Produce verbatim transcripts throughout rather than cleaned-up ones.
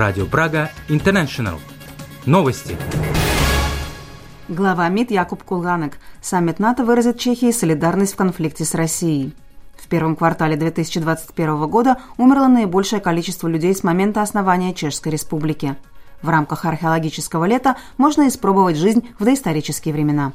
Радио Прага Интернешнл. Новости. Глава МИД Якуб Кулганек. Саммит НАТО выразит Чехии солидарность в конфликте с Россией. В первом квартале две тысячи двадцать первого года умерло наибольшее количество людей с момента основания Чешской Республики. В рамках археологического лета можно испробовать жизнь в доисторические времена.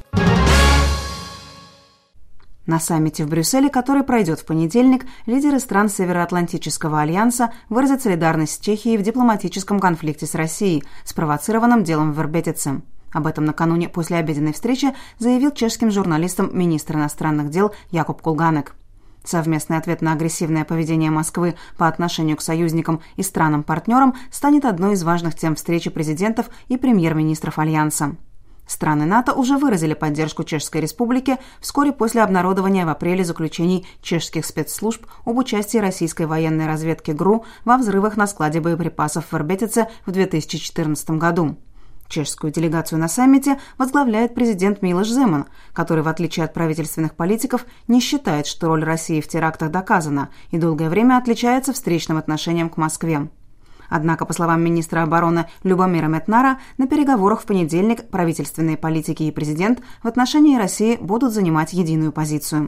На саммите в Брюсселе, который пройдет в понедельник, лидеры стран Североатлантического альянса выразят солидарность с Чехией в дипломатическом конфликте с Россией, спровоцированным делом в Вербетице. Об этом накануне послеобеденной встречи заявил чешским журналистам министр иностранных дел Якуб Кулганек. Совместный ответ на агрессивное поведение Москвы по отношению к союзникам и странам-партнерам станет одной из важных тем встречи президентов и премьер-министров Альянса. Страны НАТО уже выразили поддержку Чешской Республики вскоре после обнародования в апреле заключений чешских спецслужб об участии российской военной разведки ГРУ во взрывах на складе боеприпасов в Вербетице в две тысячи четырнадцатом году. Чешскую делегацию на саммите возглавляет президент Милош Земан, который, в отличие от правительственных политиков, не считает, что роль России в терактах доказана и долгое время отличается встречным отношением к Москве. Однако, по словам министра обороны Любомира Метнара, на переговорах в понедельник правительственные политики и президент в отношении России будут занимать единую позицию.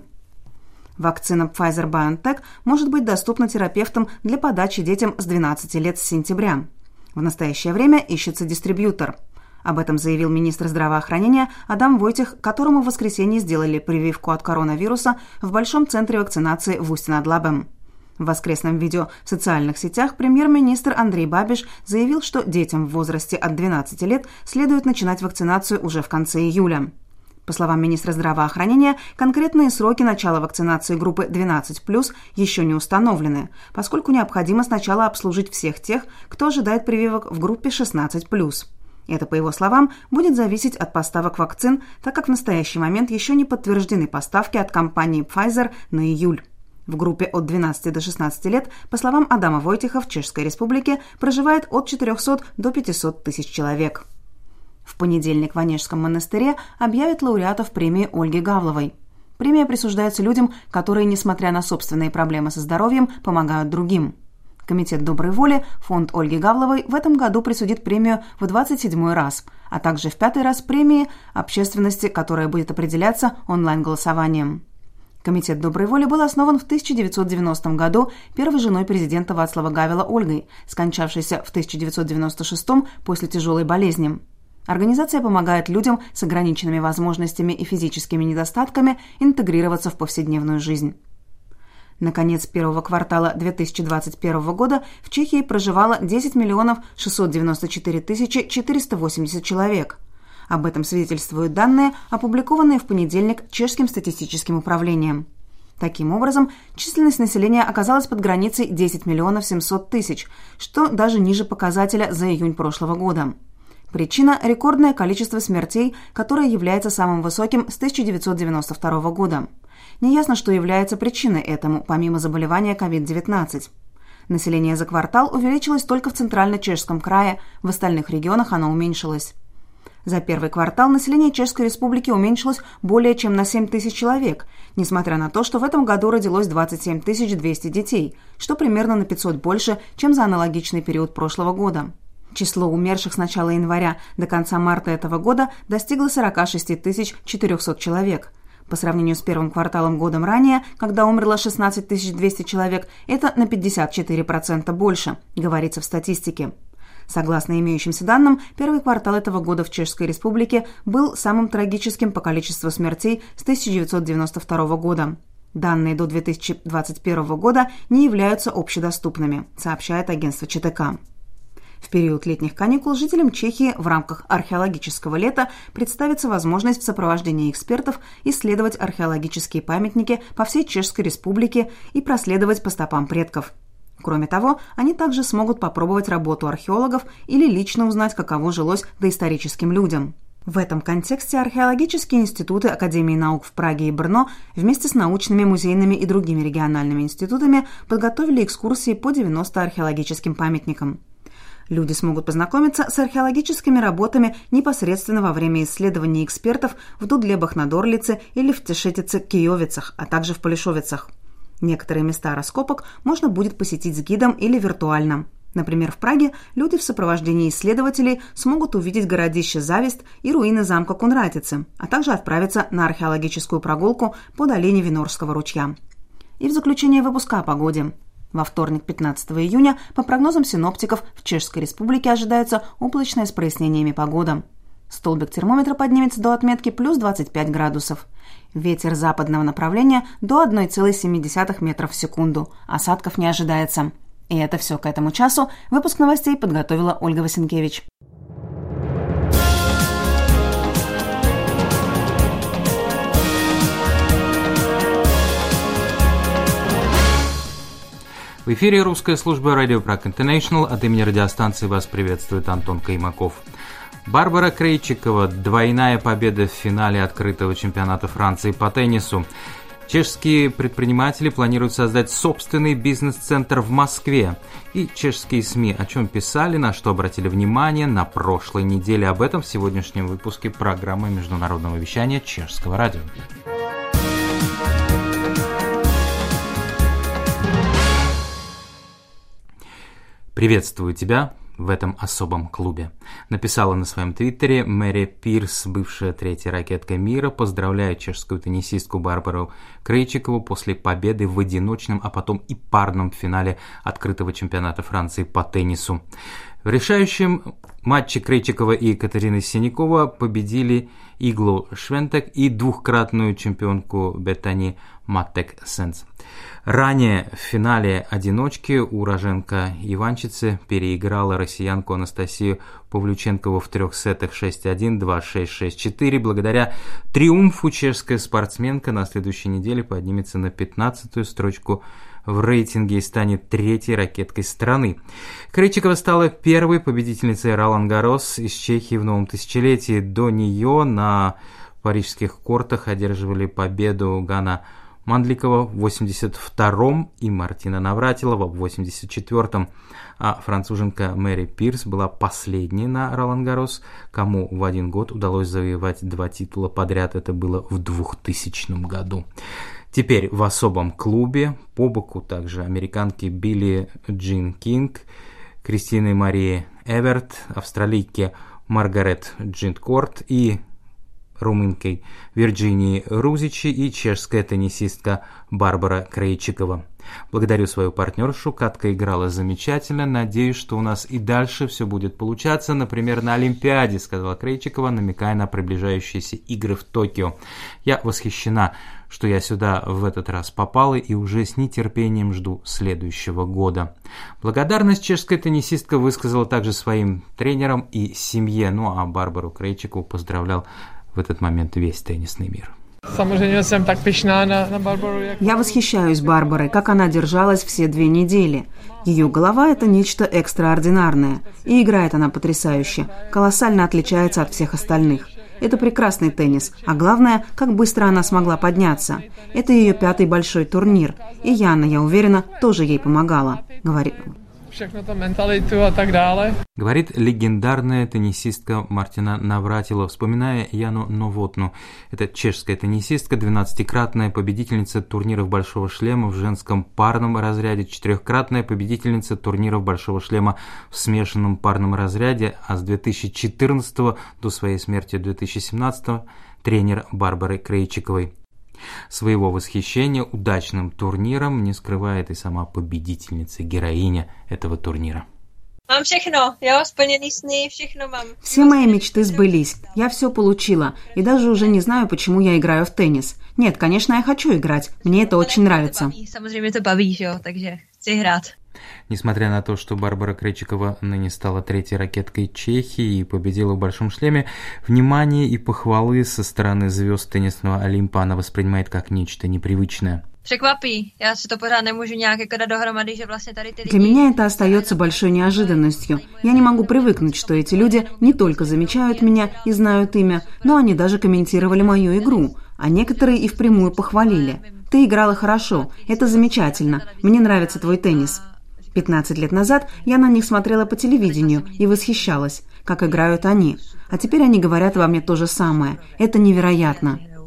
Вакцина Pfizer-BioNTech может быть доступна терапевтам для подачи детям с двенадцати лет с сентября. В настоящее время ищется дистрибьютор. Об этом заявил министр здравоохранения Адам Войтих, которому в воскресенье сделали прививку от коронавируса в Большом центре вакцинации в Усти-над-Лабем. В воскресном видео в социальных сетях премьер-министр Андрей Бабиш заявил, что детям в возрасте от двенадцати лет следует начинать вакцинацию уже в конце июля. По словам министра здравоохранения, конкретные сроки начала вакцинации группы двенадцать плюс еще не установлены, поскольку необходимо сначала обслужить всех тех, кто ожидает прививок в группе шестнадцать плюс. Это, по его словам, будет зависеть от поставок вакцин, так как в настоящий момент еще не подтверждены поставки от компании Pfizer на июль. В группе от двенадцати до шестнадцати лет, по словам Адама Войтиха, в Чешской Республике проживает от четырехсот до пятисот тысяч человек. В понедельник в Онежском монастыре объявят лауреатов премии Ольги Гавловой. Премия присуждается людям, которые, несмотря на собственные проблемы со здоровьем, помогают другим. Комитет доброй воли, фонд Ольги Гавловой, в этом году присудит премию в двадцать седьмой раз, а также в пятый раз премии общественности, которая будет определяться онлайн-голосованием. Комитет доброй воли был основан в тысяча девятьсот девяностом году первой женой президента Вацлава Гавела Ольгой, скончавшейся в тысяча девятьсот девяносто шестом после тяжелой болезни. Организация помогает людям с ограниченными возможностями и физическими недостатками интегрироваться в повседневную жизнь. На конец первого квартала две тысячи двадцать первого года в Чехии проживало десять миллионов шестьсот девяносто четыре тысячи четыреста восемьдесят человек. Об этом свидетельствуют данные, опубликованные в понедельник Чешским статистическим управлением. Таким образом, численность населения оказалась под границей десять миллионов семьсот тысяч, что даже ниже показателя за июнь прошлого года. Причина – рекордное количество смертей, которое является самым высоким с тысяча девятьсот девяносто второго года. Неясно, что является причиной этому, помимо заболевания ковид девятнадцать. Население за квартал увеличилось только в Центрально-Чешском крае, в остальных регионах оно уменьшилось. За первый квартал население Чешской Республики уменьшилось более чем на семь тысяч человек, несмотря на то, что в этом году родилось двадцать семь тысяч двести детей, что примерно на пятьсот больше, чем за аналогичный период прошлого года. Число умерших с начала января до конца марта этого года достигло сорок шесть тысяч четыреста человек. По сравнению с первым кварталом годом ранее, когда умерло шестнадцать тысяч двести человек, это на пятьдесят четыре процента больше, говорится в статистике. Согласно имеющимся данным, первый квартал этого года в Чешской Республике был самым трагическим по количеству смертей с тысяча девятьсот девяносто второго года. Данные до две тысячи двадцать первого года не являются общедоступными, сообщает агентство ЧТК. В период летних каникул жителям Чехии в рамках археологического лета представится возможность в сопровождении экспертов исследовать археологические памятники по всей Чешской Республике и проследовать по стопам предков. Кроме того, они также смогут попробовать работу археологов или лично узнать, каково жилось доисторическим людям. В этом контексте археологические институты Академии наук в Праге и Брно вместе с научными, музейными и другими региональными институтами подготовили экскурсии по девяноста археологическим памятникам. Люди смогут познакомиться с археологическими работами непосредственно во время исследований экспертов в Дудлебах-над-Орлице или в Тешетице-Киевицах, а также в Полишовицах. Некоторые места раскопок можно будет посетить с гидом или виртуально. Например, в Праге люди в сопровождении исследователей смогут увидеть городище Завист и руины замка Кунратицы, а также отправиться на археологическую прогулку по долине Винорского ручья. И в заключение выпуска о погоде. Во вторник, пятнадцатого июня, по прогнозам синоптиков, в Чешской Республике ожидается облачная с прояснениями погода. Столбик термометра поднимется до отметки плюс двадцать пять градусов. Ветер западного направления до одна целая семь десятых метров в секунду. Осадков не ожидается. И это все к этому часу. Выпуск новостей подготовила Ольга Васенкевич. В эфире русская служба Radio Prague International. От имени радиостанции вас приветствует Антон Каймаков. Барбара Крейчикова. Двойная победа в финале открытого чемпионата Франции по теннису. Чешские предприниматели планируют создать собственный бизнес-центр в Москве. И чешские СМИ о чем писали, на что обратили внимание на прошлой неделе. Об этом в сегодняшнем выпуске программы международного вещания Чешского радио. Приветствую тебя в этом особом клубе. Написала на своем твиттере Мэри Пирс, бывшая третья ракетка мира, поздравляет чешскую теннисистку Барбару Крейчикову после победы в одиночном, а потом и парном финале открытого чемпионата Франции по теннису. В решающем матче Крейчикова и Катерина Синякова победили Иглу Швентек и двухкратную чемпионку Беттани Маттек-Сенс. Ранее в финале одиночки уроженка-иванчицы переиграла россиянку Анастасию Павлюченкову в трех сетах шесть один, два шесть, шесть четыре. Благодаря триумфу чешская спортсменка на следующей неделе поднимется на пятнадцатую строчку в рейтинге и станет третьей ракеткой страны. Крейчикова стала первой победительницей Ролан-Гаррос из Чехии в новом тысячелетии. До нее на парижских кортах одерживали победу Гана Мандликова в восемьдесят втором и Мартина Навратилова в восемьдесят четвёртом, а француженка Мэри Пирс была последней на Ролан-Гаррос, кому в один год удалось завоевать два титула подряд. Это было в двухтысячном году. Теперь в особом клубе по боку также американки Билли Джин Кинг, Кристины Марии Эверт, австралийки Маргарет Джинткорт и румынкой Вирджинии Рузичи и чешская теннисистка Барбара Крейчикова. Благодарю свою партнершу, Катка играла замечательно, надеюсь, что у нас и дальше все будет получаться, например, на Олимпиаде, сказала Крейчикова, намекая на приближающиеся игры в Токио. Я восхищена, что я сюда в этот раз попала и уже с нетерпением жду следующего года. Благодарность чешская теннисистка высказала также своим тренерам и семье, ну а Барбару Крейчикову поздравлял в этот момент весь теннисный мир. Я восхищаюсь Барбарой, как она держалась все две недели. Ее голова – это нечто экстраординарное. И играет она потрясающе, колоссально отличается от всех остальных. Это прекрасный теннис, а главное, как быстро она смогла подняться. Это ее пятый большой турнир. И Яна, я уверена, тоже ей помогала, говорит. Говорит легендарная теннисистка Мартина Навратилова, вспоминая Яну Новотну. Это чешская теннисистка, двенадцатикратная победительница турниров Большого шлема в женском парном разряде, четырехкратная победительница турниров Большого шлема в смешанном парном разряде, а с две тысячи четырнадцатого до своей смерти две тысячи семнадцатого тренер Барбары Крейчиковой. Своего восхищения удачным турниром не скрывает и сама победительница, героиня этого турнира. Mám všechno, jo, splněný sny, všechno mám. Все мои мечты сбылись, я все получила, и даже уже не знаю, почему я играю в теннис. Нет, конечно, я хочу играть, мне это очень нравится. Samozřejmě to baví, jo, takže chci hrát. Несмотря на то, что Барбара Крейчикова ныне стала третьей ракеткой Чехии и победила в Большом шлеме, внимание и похвалы со стороны звезд теннисного Олимпа она воспринимает как нечто непривычное. Překvapí, já si to pořád nemůžu nějak jako dát dohromady, že vlastně tady ty lidi... Для меня это остается большой неожиданностью. Я не могу привыкнуть, что эти люди не только замечают меня и знают имя, но они даже комментировали мою игру, а некоторые и впрямую похвалили. Ты играла хорошо, это замечательно, мне нравится твой теннис. пятнадцать лет назад я на них смотрела по телевидению и восхищалась, как играют они. А теперь они говорят во мне то же самое. Это невероятно.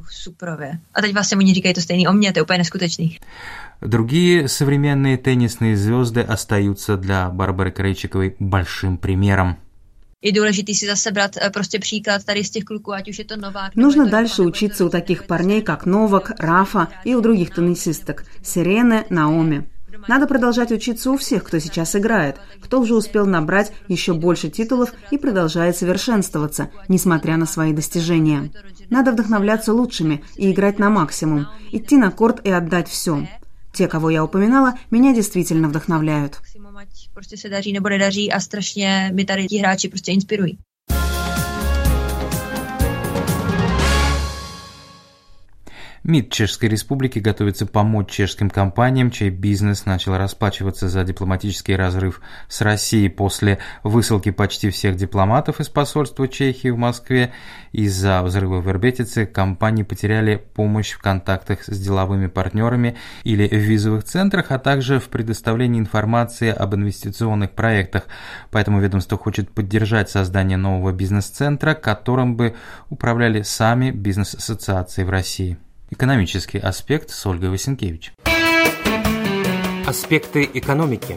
suprově. A teď vlastně oni říkají to stejný o mně, to je úplně neskutečný. Другие современные теннисные звезды остаются для Барбары Крейчиковой большим примером. Je důležitý si zase brát prostě příklad tady z těch kluků, ať už je to Novák. Нужно дальше учиться у таких парней, как Новак, Рафа и у других теннисисток Сирены, Наоми. Надо продолжать учиться у всех, кто сейчас играет, кто уже успел набрать еще больше титулов и продолжает совершенствоваться, несмотря на свои достижения. Надо вдохновляться лучшими и играть на максимум, идти на корт и отдать все. Те, кого я упоминала, меня действительно вдохновляют. Prostě se daří nebo nedaří a strašně mi tady ti hráči prostě inspirují. МИД Чешской Республики готовится помочь чешским компаниям, чей бизнес начал расплачиваться за дипломатический разрыв с Россией после высылки почти всех дипломатов из посольства Чехии в Москве. Из-за взрыва в Вербетице компании потеряли помощь в контактах с деловыми партнерами или в визовых центрах, а также в предоставлении информации об инвестиционных проектах. Поэтому ведомство хочет поддержать создание нового бизнес-центра, которым бы управляли сами бизнес-ассоциации в России. Экономический аспект с Ольгой Васенкевич. Аспекты экономики.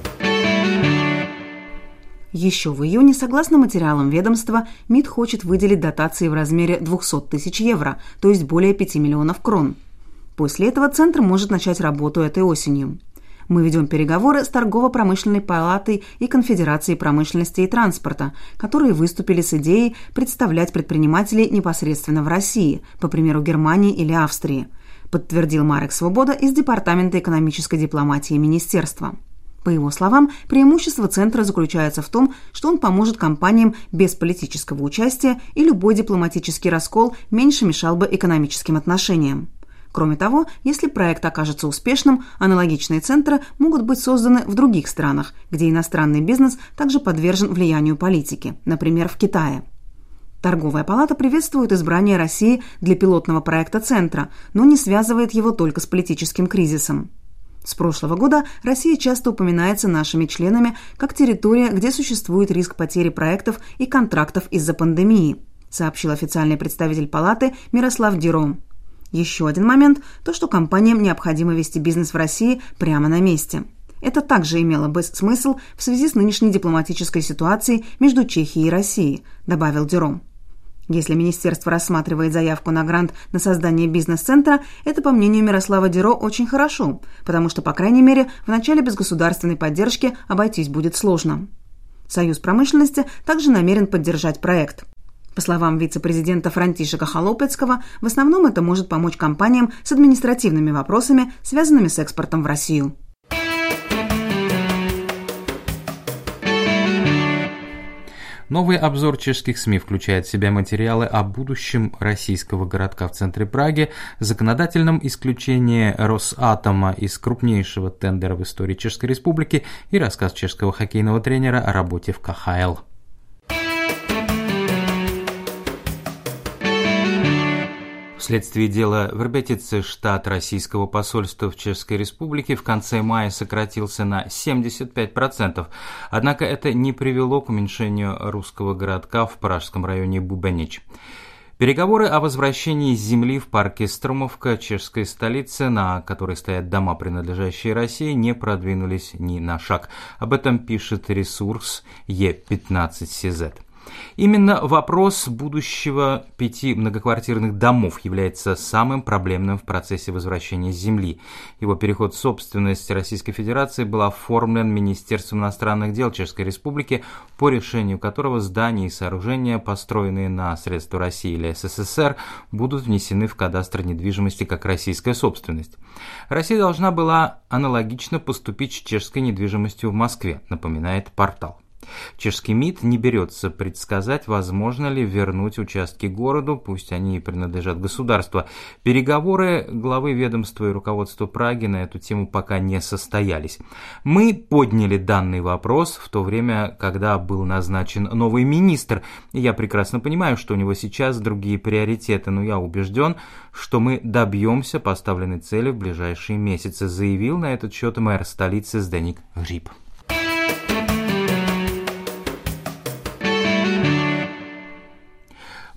Еще в июне, согласно материалам ведомства, МИД хочет выделить дотации в размере двести тысяч евро, то есть более пяти миллионов крон. После этого центр может начать работу этой осенью. Мы ведем переговоры с Торгово-промышленной палатой и Конфедерацией промышленности и транспорта, которые выступили с идеей представлять предпринимателей непосредственно в России, по примеру Германии или Австрии, подтвердил Марек Свобода из Департамента экономической дипломатии Министерства. По его словам, преимущество центра заключается в том, что он поможет компаниям без политического участия, и любой дипломатический раскол меньше мешал бы экономическим отношениям. Кроме того, если проект окажется успешным, аналогичные центры могут быть созданы в других странах, где иностранный бизнес также подвержен влиянию политики, например, в Китае. Торговая палата приветствует избрание России для пилотного проекта центра, но не связывает его только с политическим кризисом. С прошлого года Россия часто упоминается нашими членами как территория, где существует риск потери проектов и контрактов из-за пандемии, сообщил официальный представитель палаты Мирослав Диро. Еще один момент – то, что компаниям необходимо вести бизнес в России прямо на месте. Это также имело бы смысл в связи с нынешней дипломатической ситуацией между Чехией и Россией, добавил Диро. Если министерство рассматривает заявку на грант на создание бизнес-центра, это, по мнению Мирослава Диро, очень хорошо, потому что, по крайней мере, в начале без государственной поддержки обойтись будет сложно. Союз промышленности также намерен поддержать проект. По словам вице-президента Франтишека Холопецкого, в основном это может помочь компаниям с административными вопросами, связанными с экспортом в Россию. Новый обзор чешских СМИ включает в себя материалы о будущем российского городка в центре Праги, законодательном исключении Росатома из крупнейшего тендера в истории Чешской Республики и рассказ чешского хоккейного тренера о работе в ка ха эл. Вследствие дела Вербетицы штат российского посольства в Чешской Республике в конце мая сократился на семьдесят пять процентов. Однако это не привело к уменьшению русского городка в пражском районе Бубенич. Переговоры о возвращении земли в парке Струмовка, чешской столице, на которой стоят дома, принадлежащие России, не продвинулись ни на шаг. Об этом пишет ресурс е пятнадцать си зет. Именно вопрос будущего пяти многоквартирных домов является самым проблемным в процессе возвращения земли. Его переход в собственность Российской Федерации был оформлен Министерством иностранных дел Чешской Республики, по решению которого здания и сооружения, построенные на средства России или эс эс эс эр, будут внесены в кадастр недвижимости как российская собственность. Россия должна была аналогично поступить с чешской недвижимостью в Москве, напоминает портал. Чешский МИД не берется предсказать, возможно ли вернуть участки городу, пусть они и принадлежат государству. Переговоры главы ведомства и руководства Праги на эту тему пока не состоялись. Мы подняли данный вопрос в то время, когда был назначен новый министр. Я прекрасно понимаю, что у него сейчас другие приоритеты, но я убежден, что мы добьемся поставленной цели в ближайшие месяцы, заявил на этот счет мэр столицы Зdeněk Hřib.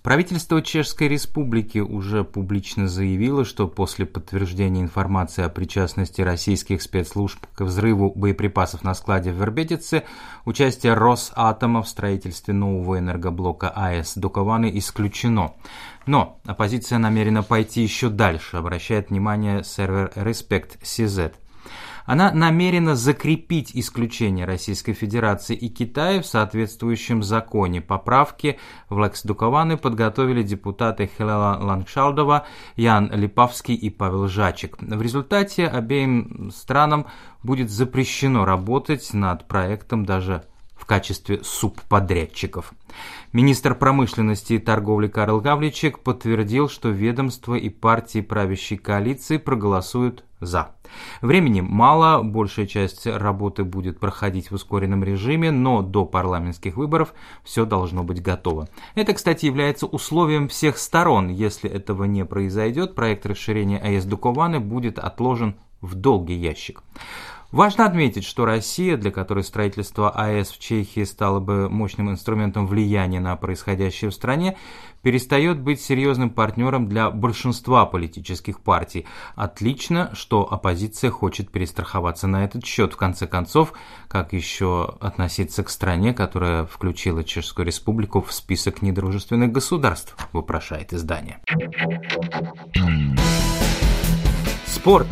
Правительство Чешской Республики уже публично заявило, что после подтверждения информации о причастности российских спецслужб к взрыву боеприпасов на складе в Вербетице, участие Росатома в строительстве нового энергоблока АЭС Дукованы исключено. Но оппозиция намерена пойти еще дальше, обращает внимание сервер Respect си зет. Она намерена закрепить исключение Российской Федерации и Китая в соответствующем законе. Поправки в Лекс Дукованы подготовили депутаты Хелена Лангшалдова, Ян Липавский и Павел Жачек. В результате обеим странам будет запрещено работать над проектом даже в качестве субподрядчиков. Министр промышленности и торговли Карл Гавличек подтвердил, что ведомство и партии правящей коалиции проголосуют «за». Времени мало, большая часть работы будет проходить в ускоренном режиме, но до парламентских выборов все должно быть готово. Это, кстати, является условием всех сторон. Если этого не произойдет, проект расширения АЭС Дукованы будет отложен в долгий ящик. Важно отметить, что Россия, для которой строительство АЭС в Чехии стало бы мощным инструментом влияния на происходящее в стране, перестает быть серьезным партнером для большинства политических партий. Отлично, что оппозиция хочет перестраховаться на этот счет. В конце концов, как еще относиться к стране, которая включила Чешскую Республику в список недружественных государств, вопрошает издание. Спорт.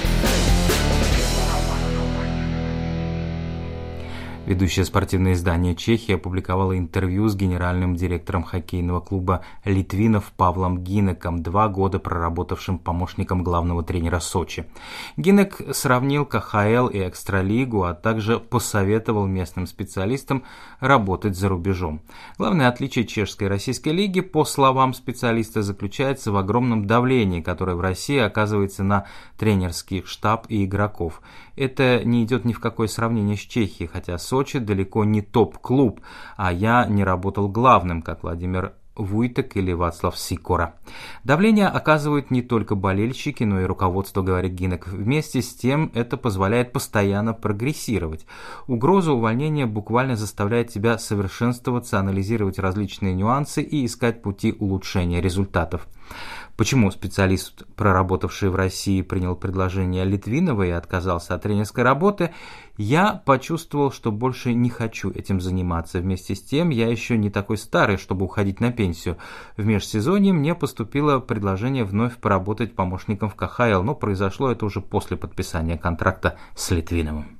Ведущее спортивное издание Чехии опубликовало интервью с генеральным директором хоккейного клуба «Литвинов» Павлом Гинеком, два года проработавшим помощником главного тренера Сочи. Гинек сравнил ка ха эл и Экстралигу, а также посоветовал местным специалистам работать за рубежом. Главное отличие чешской и российской лиги, по словам специалиста, заключается в огромном давлении, которое в России оказывается на тренерский штаб и игроков. Это не идет ни в какое сравнение с Чехией, хотя Сочи далеко не топ-клуб, а я не работал главным, как Владимир Вуйтек или Вацлав Сикора. Давление оказывают не только болельщики, но и руководство, говорит Гинек. Вместе с тем это позволяет постоянно прогрессировать. Угроза увольнения буквально заставляет тебя совершенствоваться, анализировать различные нюансы и искать пути улучшения результатов. Почему специалист, проработавший в России, принял предложение Литвинова и отказался от тренерской работы, я почувствовал, что больше не хочу этим заниматься. Вместе с тем, я еще не такой старый, чтобы уходить на пенсию. В межсезонье мне поступило предложение вновь поработать помощником в ка ха эл, но произошло это уже после подписания контракта с Литвиновым.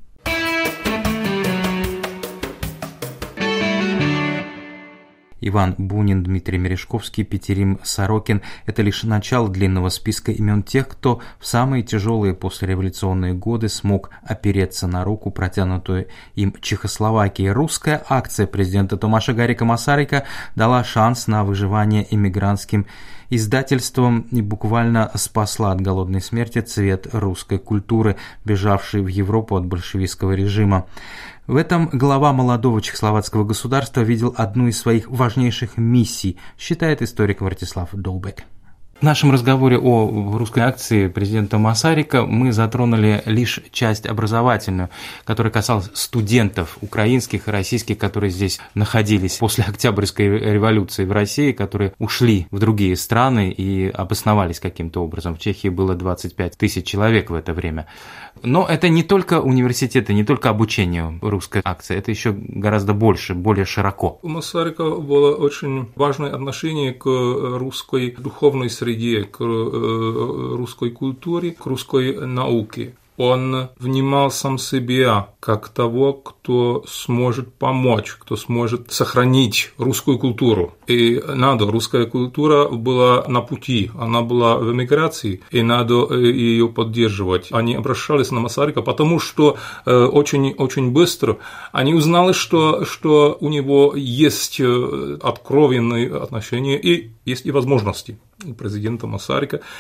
Иван Бунин, Дмитрий Мережковский, Петерим Сорокин – это лишь начало длинного списка имен тех, кто в самые тяжелые послереволюционные годы смог опереться на руку, протянутую им Чехословакии. Русская акция президента Томаша Гарика Масарика дала шанс на выживание эмигрантским издательством и буквально спасла от голодной смерти цвет русской культуры, бежавшей в Европу от большевистского режима. В этом глава молодого чехословацкого государства видел одну из своих важнейших миссий, считает историк Вартислав Долбек. В нашем разговоре о русской акции президента Масарика мы затронули лишь часть образовательную, которая касалась студентов украинских и российских, которые здесь находились после Октябрьской революции в России, которые ушли в другие страны и обосновались каким-то образом. В Чехии было двадцать пять тысяч человек в это время. Но это не только университеты, не только обучение русской акции, это еще гораздо больше, более широко. У Масарика было очень важное отношение к русской духовной среде, к русской культуре, к русской науке. Он внимал сам себя как того, кто сможет помочь, кто сможет сохранить русскую культуру. И надо, русская культура была на пути, она была в эмиграции, и надо ее поддерживать. Они обращались на Масарика, потому что очень-очень быстро они узнали, что, что у него есть откровенные отношения и есть и возможности у президента Масарика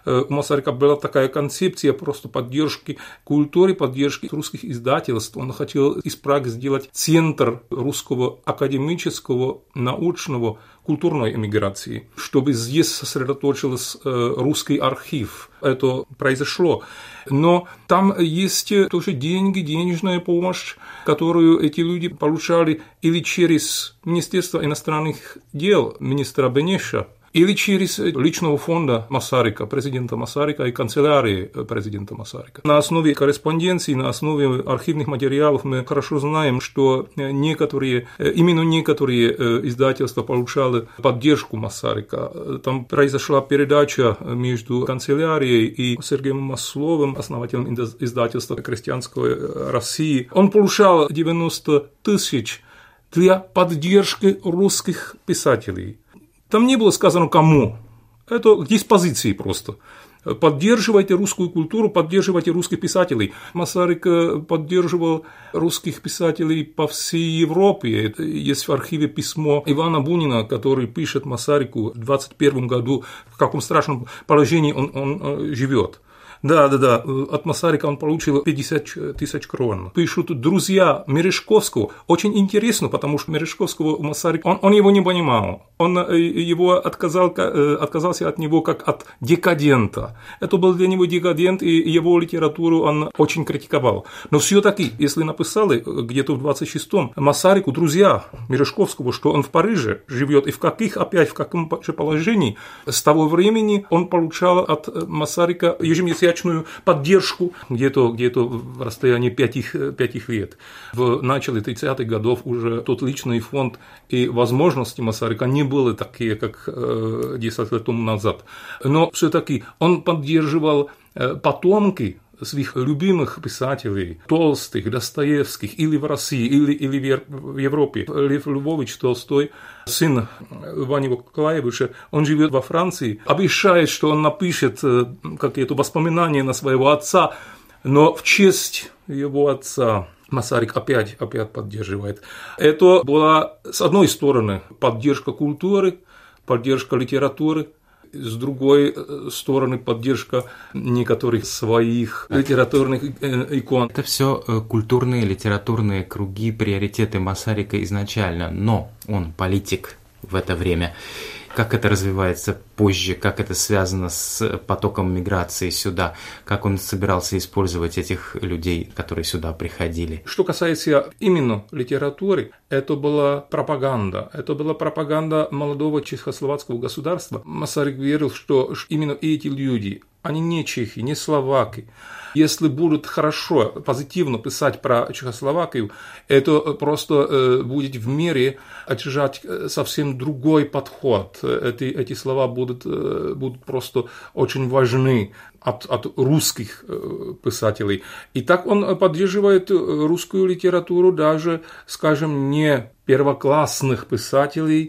у Масарика была такая концепция просто поддержки культуры, поддержки русских издательств. Он хотел из Праги сделать центр русского академического, научного, культурной эмиграции, чтобы здесь сосредоточился русский архив. Это произошло. Но там есть тоже деньги, денежная помощь, которую эти люди получали или через Министерство иностранных дел министра Бенеша, или через личного фонда Масарика, президента Масарика и канцелярии президента Масарика. На основе корреспонденции, на основе архивных материалов мы хорошо знаем, что некоторые, именно некоторые издательства получали поддержку Масарика. Там произошла передача между канцелярией и Сергеем Масловым, основателем издательства «Крестьянской России». Он получал девяносто тысяч для поддержки русских писателей. Там не было сказано кому, это к диспозиции просто. Поддерживайте русскую культуру, поддерживайте русских писателей. Масарик поддерживал русских писателей по всей Европе. Есть в архиве письмо Ивана Бунина, который пишет Масарику в двадцать первом году, в каком страшном положении он, он живет. Да, да, да, от Масарика он получил пятьдесят тысяч крон. Пишут друзья Мережковского. Очень интересно, потому что Мережковского Масарик, он, он его не понимал. Он его отказал, отказался от него как от декадента. Это был для него декадент, и его литературу он очень критиковал. Но все-таки, если написали где-то в двадцать шестом Масарику друзья Мережковского, что он в Париже живет, и в каких опять, в каком же положении, с того времени он получал от Масарика ежемесячную поддержку где-то, где-то в расстоянии пятих, пятих лет. В начале тридцатых годов уже тот личный фонд и возможности Масарика не были такие, как десять лет тому назад. Но все-таки он поддерживал потомки своих любимых писателей, Толстых, Достоевских, или в России, или, или в Европе. Лев Львович Толстой, сын Ивана Николаевича, он живет во Франции, обещает, что он напишет какие-то воспоминания на своего отца, но в честь его отца Масарик опять, опять поддерживает. Это была, с одной стороны, поддержка культуры, поддержка литературы, с другой стороны, поддержка некоторых своих литературных икон. Это все культурные, литературные круги, приоритеты Масарика изначально, но он политик в это время. Как это развивается позже, как это связано с потоком миграции сюда, как он собирался использовать этих людей, которые сюда приходили. Что касается именно литературы, это была пропаганда. Это была пропаганда молодого чехословацкого государства. Масарик верил, что именно эти люди, они не чехи, не словаки. Если будут хорошо, позитивно писать про Чехословакию, это просто будет в мире отражать совсем другой подход. Эти, эти слова будут, будут просто очень важны от, от русских писателей. И так он поддерживает русскую литературу даже, скажем, не первоклассных писателей,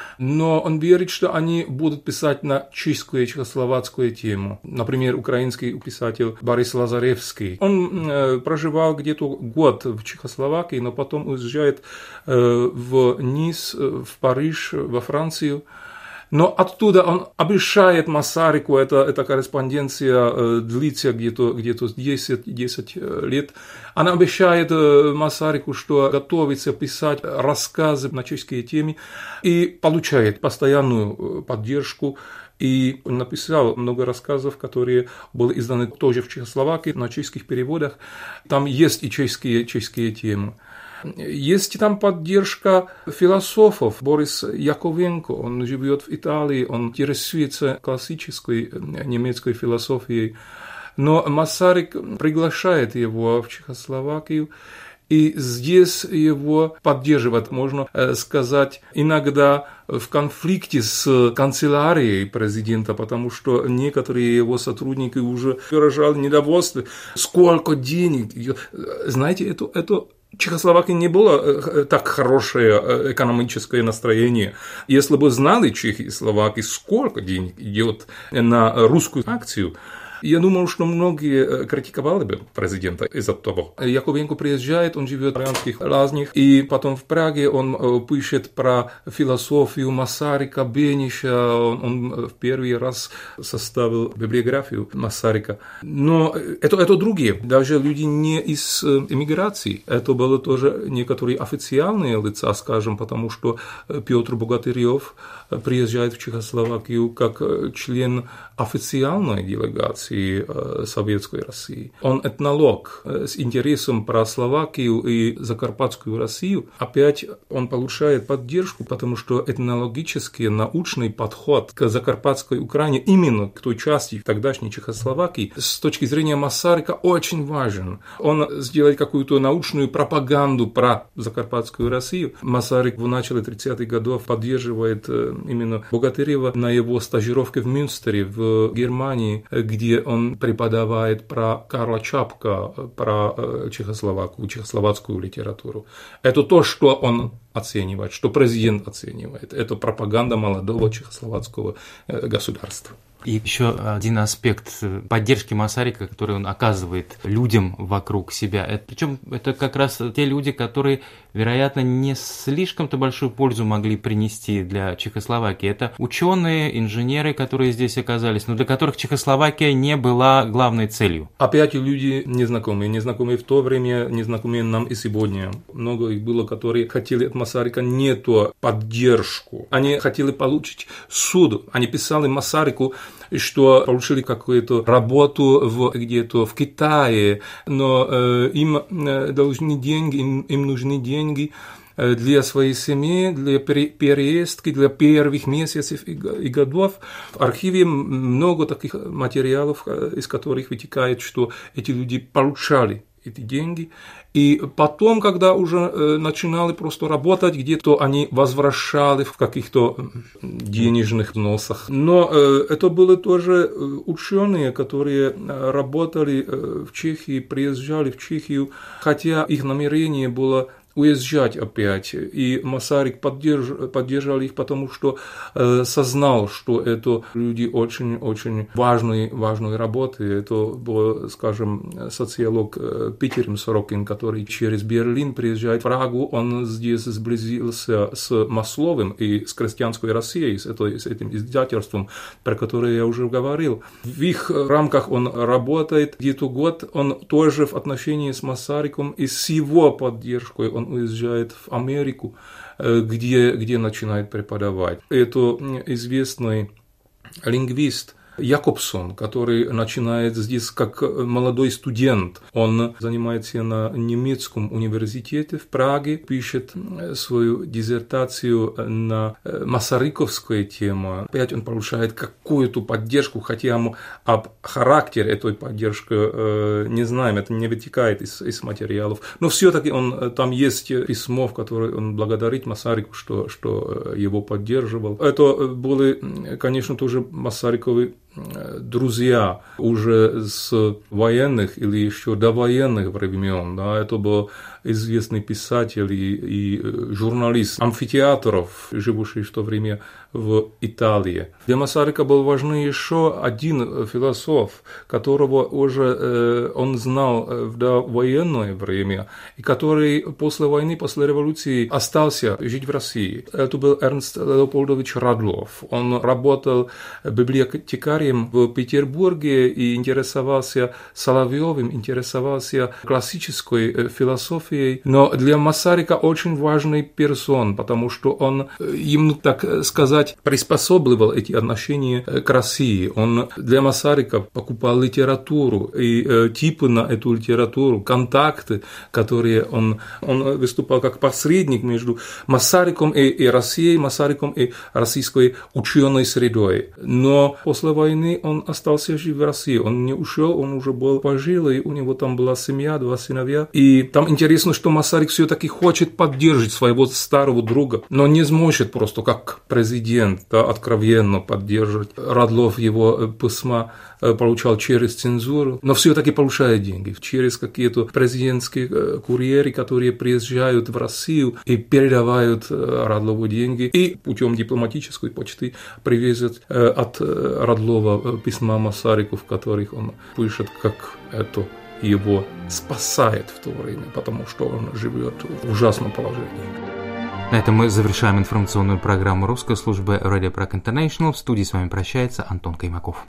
но он верит, что они будут писать на чешскую и чехословацкую тему. Например, украинский писатель Борис Лазаревский. Он э, проживал где-то год в Чехословакии, но потом уезжает э, в Ниц, в Париж, во Францию. Но оттуда он обещает Масарику, это, эта корреспонденция э, длится где-то, где-то десять лет, она обещает э, Масарику, что готовится писать рассказы на чешские темы, и получает постоянную поддержку. И он написал много рассказов, которые были изданы тоже в Чехословакии, на чешских переводах. Там есть и чешские, чешские темы. Есть там поддержка философов. Борис Яковенко, он живет в Италии, он интересуется классической немецкой философией. Но Масарик приглашает его в Чехословакию, и здесь его поддерживать, можно сказать, иногда в конфликте с канцелярией президента, потому что некоторые его сотрудники уже выражали недовольство, сколько денег. Знаете, это, это Чехословакии не было так хорошее экономическое настроение. Если бы знали чехи и словаки, сколько денег идет на русскую акцию, Я думаю, что многие критиковали бы президента из-за того. Яковенко приезжает, он живет в Марианских Лазнях, и потом в Праге он пишет про философию Масарика, Бениша, он, он в первый раз составил библиографию Масарика. Но это, это другие, даже люди не из эмиграции. Это было тоже некоторые официальные лица, скажем, потому что Петр Богатырев приезжает в Чехословакию как член официальной делегации Советской России. Он этнолог с интересом про Словакию и Закарпатскую Россию. Опять он получает поддержку, потому что этнологический научный подход к Закарпатской Украине, именно к той части тогдашней Чехословакии, с точки зрения Масарика очень важен. Он сделает какую-то научную пропаганду про Закарпатскую Россию. Масарик в начале тридцатых годов поддерживает именно Богатырева на его стажировке в Мюнстере в Германии, где он преподавает про Карла Чапка, про Чехословакию, чехословацкую литературу. Это то, что он оценивает, что президент оценивает. Это пропаганда молодого чехословацкого государства. И еще один аспект поддержки Масарика, который он оказывает людям вокруг себя. Это, причем это как раз те люди, которые, вероятно, не слишком-то большую пользу могли принести для Чехословакии. Это ученые, инженеры, которые здесь оказались, но для которых Чехословакия не была главной целью. Опять люди незнакомые, незнакомые в то время, незнакомые нам и сегодня. Много их было, которые хотели от Масарика не ту поддержку. Они хотели получить суд. Они писали Масарику, что получили какую-то работу в, где-то в Китае, но э, им должны деньги, им, им нужны деньги для своей семьи, для переездки, для первых месяцев и годов. В архиве много таких материалов, из которых вытекает, что эти люди получали эти деньги. И потом, когда уже начинали просто работать, где-то они возвращали в каких-то денежных взносах. Но это были тоже ученые, которые работали в Чехии, приезжали в Чехию, хотя их намерение было уезжать опять. И Масарик поддерж... поддержал их, потому что э, сознал, что это люди очень-очень важной, важной работы. Это был, скажем, социолог Питер Сорокин, который через Берлин приезжает в Прагу. Он здесь сблизился с Масловым и с крестьянской Россией, с, этой, с этим издательством, про которое я уже говорил. В их рамках он работает где-то год. Он тоже в отношении с Масариком и с его поддержкой он уезжает в Америку, где, где начинает преподавать. Это известный лингвист Якобсон, который начинает здесь как молодой студент. Он занимается на немецком университете в Праге, пишет свою диссертацию на масариковскую тему. Опять он получает какую-то поддержку, хотя мы об характере этой поддержки не знаем, это не вытекает из, из материалов. Но все-таки он, там есть письмо, в котором он благодарит Масарику, что, что его поддерживал. Это были, конечно, тоже Масариковы друзья уже с военных или еще до военных времен. Да, это был известный писатель и, и журналист амфитеатров, живущий в то время в Италии. Для Масарика был важен еще один философ, которого уже э, он знал в довоенное время, и который после войны, после революции остался жить в России. Это был Эрнст Леопольдович Радлов. Он работал библиотекарием в Петербурге и интересовался Соловьевым, интересовался классической философией. Но для Масарика очень важный персон, потому что он ему, так сказать, приспособливал эти отношения к России. Он для Масарика покупал литературу и э, типы на эту литературу, контакты, которые он, он выступал как посредник между Масариком и, и Россией, Масариком и российской ученой средой. Но после войны он остался жить в России. Он не ушел, он уже был пожилый, у него там была семья, два сыновья. И там интересно, что Масарик все-таки хочет поддержать своего старого друга, но не сможет просто как президент президент да, откровенно поддерживает. Радлов его письма получал через цензуру, но все-таки получает деньги через какие-то президентские курьеры, которые приезжают в Россию и передавают Радлову деньги, и путем дипломатической почты привезут от Радлова письма Масарику, в которых он пишет, как это его спасает в то время, потому что он живет в ужасном положении. На этом мы завершаем информационную программу русской службы Radio Prague International. В студии с вами прощается Антон Каймаков.